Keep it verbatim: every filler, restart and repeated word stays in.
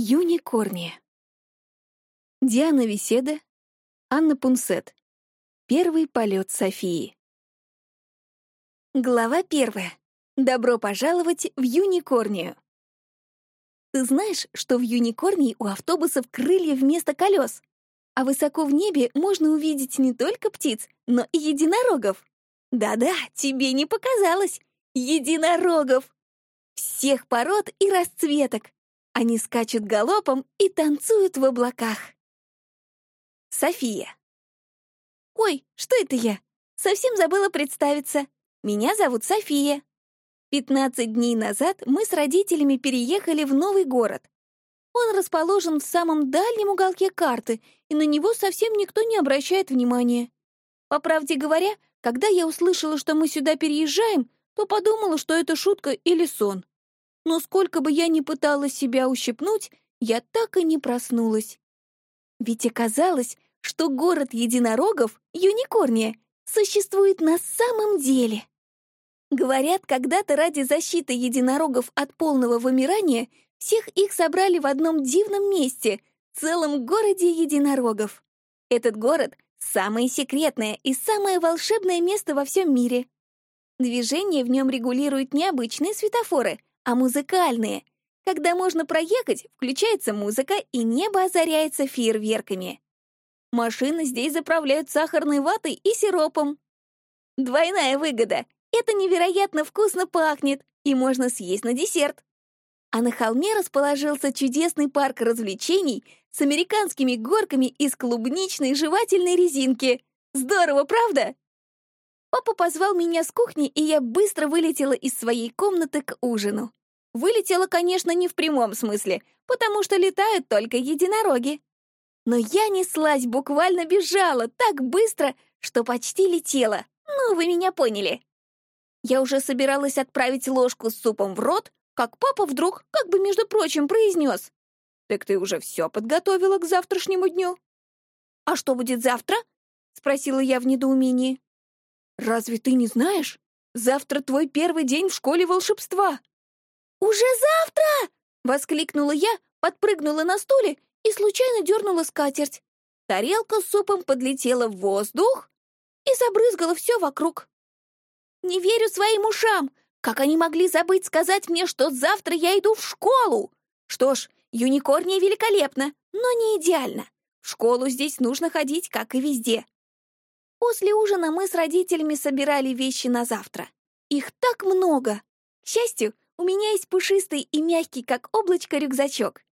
Юникорния. Диана Веседа, Анна Пунсет. Первый полет Софии. Глава первая. Добро пожаловать в Юникорнию. Ты знаешь, что в Юникорнии у автобусов крылья вместо колес, а высоко в небе можно увидеть не только птиц, но и единорогов? Да-да, тебе не показалось. Единорогов! Всех пород и расцветок. Они скачут галопом и танцуют в облаках. София. Ой, что это я? Совсем забыла представиться. Меня зовут София. Пятнадцать дней назад мы с родителями переехали в новый город. Он расположен в самом дальнем уголке карты, и на него совсем никто не обращает внимания. По правде говоря, когда я услышала, что мы сюда переезжаем, то подумала, что это шутка или сон. Но сколько бы я ни пыталась себя ущипнуть, я так и не проснулась. Ведь оказалось, что город единорогов, Юникорния, существует на самом деле. Говорят, когда-то ради защиты единорогов от полного вымирания всех их собрали в одном дивном месте, целом городе единорогов. Этот город — самое секретное и самое волшебное место во всем мире. Движение в нем регулируют не обычные светофоры, а музыкальные. Когда можно проехать, включается музыка, и небо озаряется фейерверками. Машины здесь заправляют сахарной ватой и сиропом. Двойная выгода. Это невероятно вкусно пахнет, и можно съесть на десерт. А на холме расположился чудесный парк развлечений с американскими горками из клубничной жевательной резинки. Здорово, правда? Папа позвал меня с кухни, и я быстро вылетела из своей комнаты к ужину. Вылетела, конечно, не в прямом смысле, потому что летают только единороги. Но я неслась, буквально бежала так быстро, что почти летела. Ну, вы меня поняли. Я уже собиралась отправить ложку с супом в рот, как папа вдруг, как бы между прочим, произнес: «Так ты уже все подготовила к завтрашнему дню?» «А что будет завтра?» — спросила я в недоумении. «Разве ты не знаешь? Завтра твой первый день в школе волшебства». «Уже завтра?» — воскликнула я, подпрыгнула на стуле и случайно дернула скатерть. Тарелка с супом подлетела в воздух и забрызгала все вокруг. Не верю своим ушам! Как они могли забыть сказать мне, что завтра я иду в школу? Что ж, Юникорния великолепна, но не идеально. В школу здесь нужно ходить, как и везде. После ужина мы с родителями собирали вещи на завтра. Их так много. К счастью, у меня есть пушистый и мягкий, как облачко, рюкзачок.